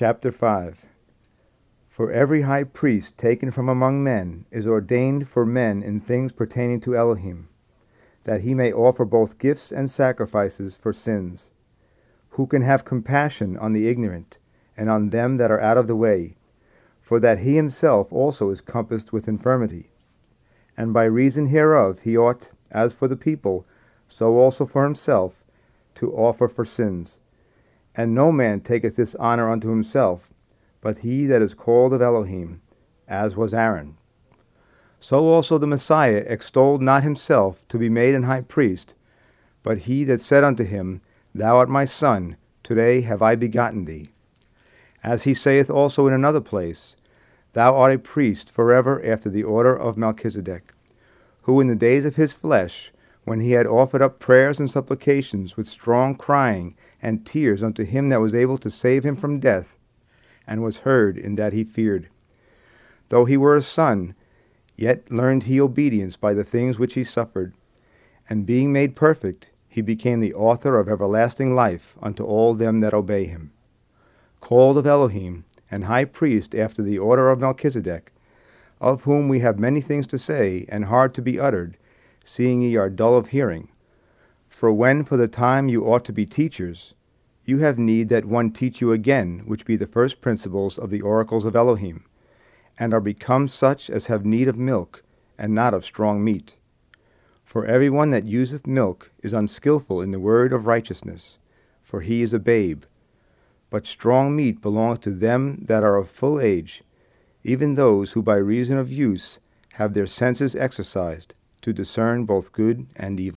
Chapter 5. For every high priest taken from among men is ordained for men in things pertaining to Elohim, that he may offer both gifts and sacrifices for sins, who can have compassion on the ignorant, and on them that are out of the way, for that he himself also is compassed with infirmity. And by reason hereof he ought, as for the people, so also for himself, to offer for sins. And no man taketh this honor unto himself, but he that is called of Elohim, as was Aaron. So also the Messiah extolled not himself to be made an high priest, but he that said unto him, Thou art my son, today have I begotten thee. As he saith also in another place, Thou art a priest forever after the order of Melchizedek, who in the days of his flesh, when he had offered up prayers and supplications with strong crying and tears unto him that was able to save him from death, and was heard in that he feared. Though he were a son, yet learned he obedience by the things which he suffered. And being made perfect, he became the author of everlasting life unto all them that obey him. Called of Elohim, and high priest after the order of Melchizedek, of whom we have many things to say, and hard to be uttered, seeing ye are dull of hearing. For when for the time you ought to be teachers, you have need that one teach you again, which be the first principles of the oracles of Elohim, and are become such as have need of milk, and not of strong meat. For every one that useth milk is unskillful in the word of righteousness, for he is a babe. But strong meat belongs to them that are of full age, even those who by reason of use have their senses exercised, to discern both good and evil.